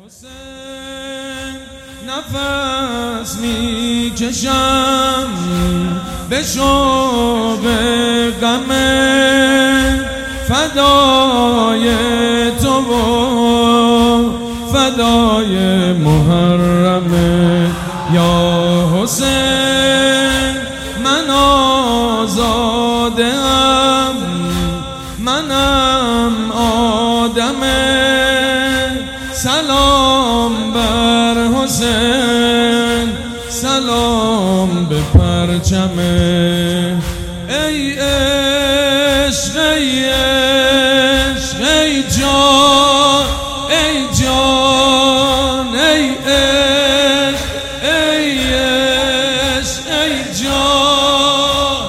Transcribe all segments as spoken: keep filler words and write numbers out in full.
حسین نفس می کشم به شوق غم فدای تو و فدای محرم یا حسین من آزاده ام منم آدم سلام بر حسین سلام به پرچم ای عشق ای عشق ای جان ای جان ای عشق ای عشق ای جان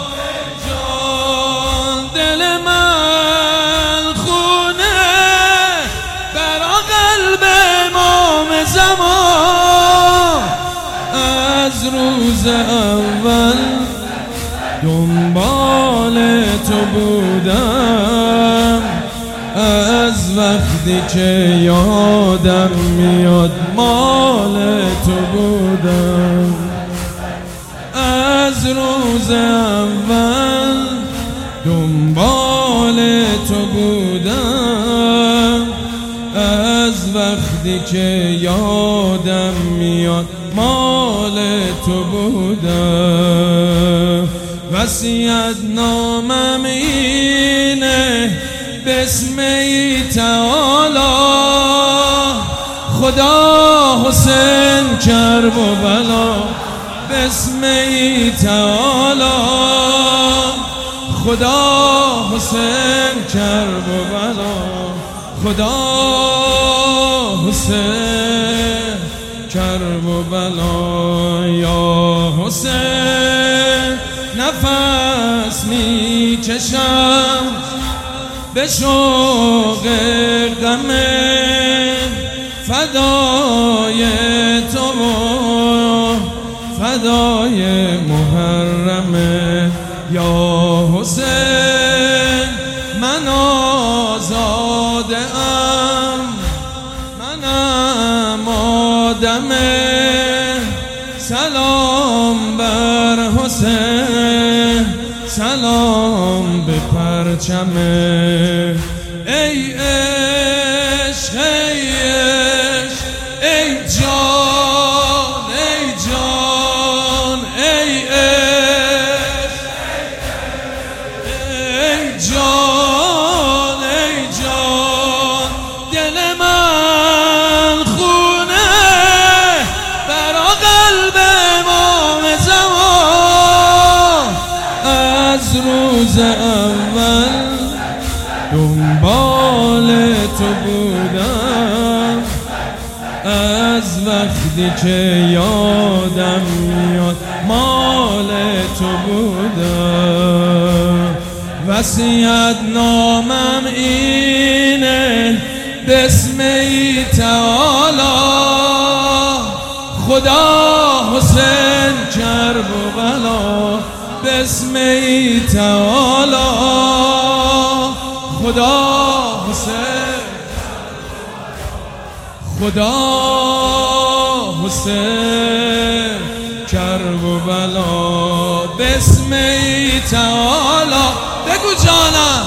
جان دل من خونه برا قلب امام زمان از روز اول دنبال تو بودم از وقتی که یادم میاد مال تو بودم از روز اول دنبال تو بودم از وقتی که یادم میاد مال تو بودم وصیت نامم اینه بسم تعالی خدا حسین کرب و بلا بسم تعالی خدا حسین کرب و بلا خدا حسین کرب و بلا یا حسین نفس می کشم به شوق غم فدای تو و فدای محرم یا حسین من آزاده ام منم آدم سلام بر حسین سلام به پرچم ای عشق ای عشق ای جان ای جان ای عشق ای جان ای جان دل من خونه برا قلب امام زمان از روز اول دنبال تو بودم از وقتی که یادم میاد مال تو بودم وصیت نامم اینه بسم تعالی خدا حسین کرب و بلا بسم تعالی خدا حسین خدا حسین کرب و بلا بسم تعالی بگو جانم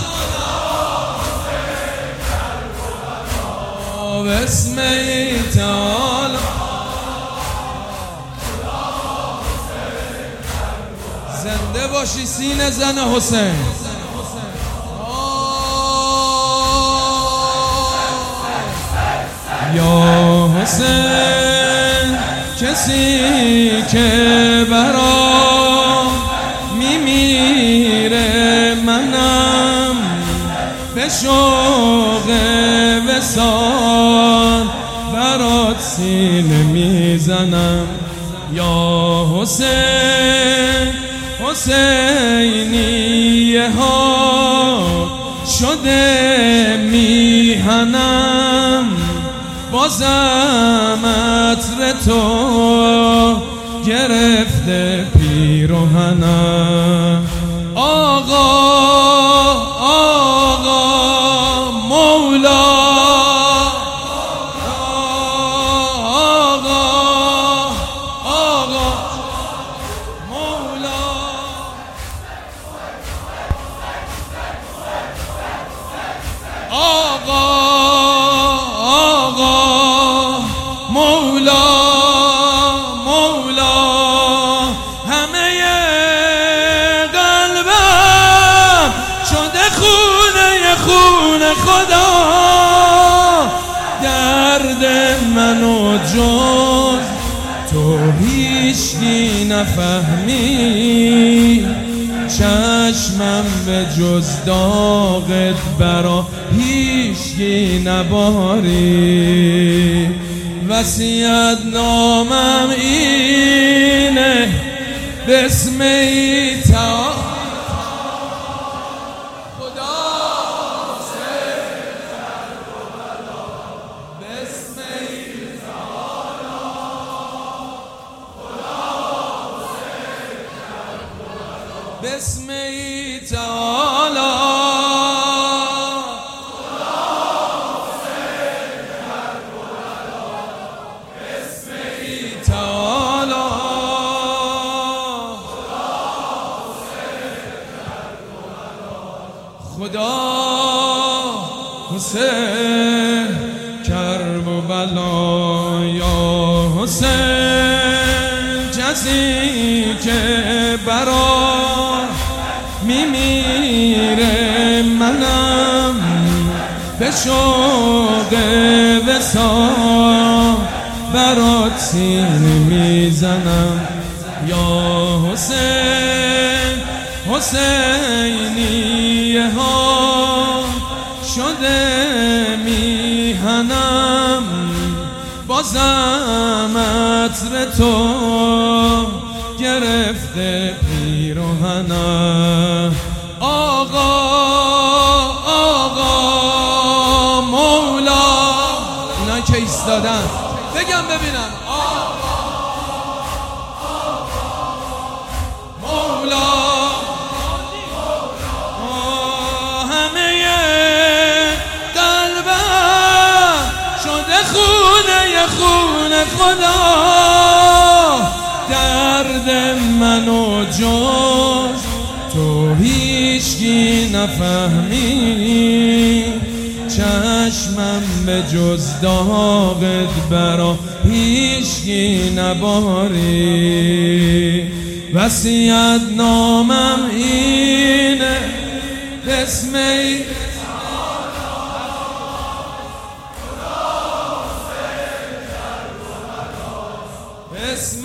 بسم تعالی زنده باشی سینه زن حسین یا حسین کسی که برام میمیره منم به شوق وصال برات سینه میزنم یا حسین حسینیه ها شده میهنم بازم عطر تو گرفته پیراهنم آقا آقا مولا منو جز تو هیچکی نفهمی، چشمم به جز داغت برا هیچکی نباری. وصیت نامم اینه بسم تعالی بسم تعالی خدا حسین کربلا یا حسین، کسی که برا میمیره منم به شوق وصال برات سیر میزنم یا حسین. حسینیه ها شده میهنم، بازم عطر تو گرفته پیراهنم. آقا آقا مولا، اینایی که ایستادن بگم ببینم. آقا مولا، همه قلبم شده خونه خونه خدا، درد منو جز تو هیچکی نفهمی، چشمم به جز داغت برا هیچکی نباری. وصیت نامم اینه بسم بسم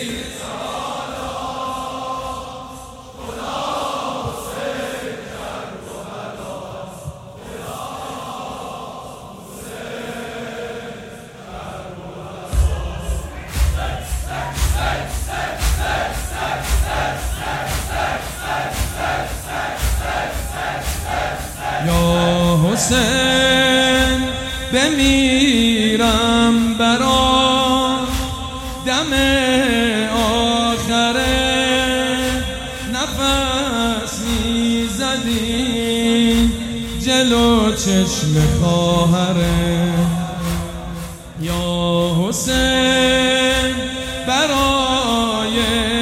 یا حسین بمیرم برا دم آخره، نفسی زدی جلو چشم خواهره. یا حسین برای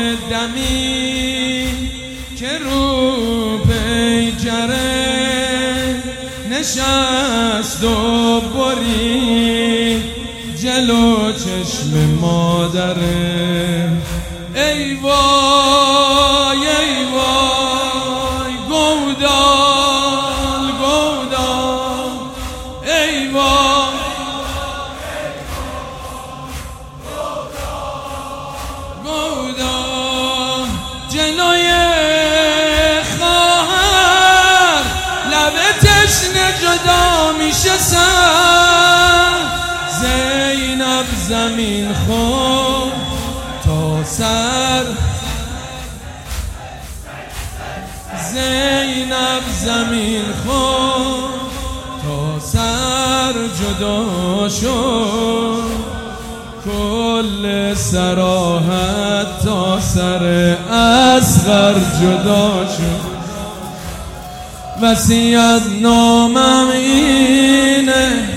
دمی که رو پیکره نشست و برید جلو چشم مادره. ای وای ای وای گودال گودال، ای وای گودال، جلوی خواهر لب تشنه جدا میشه سر، زینب زمین خورد تا سر، زینب زمین خورد تا سر جدا شد، کل سراحت تا سر اصغر جدا شد. وصیت نامم اینه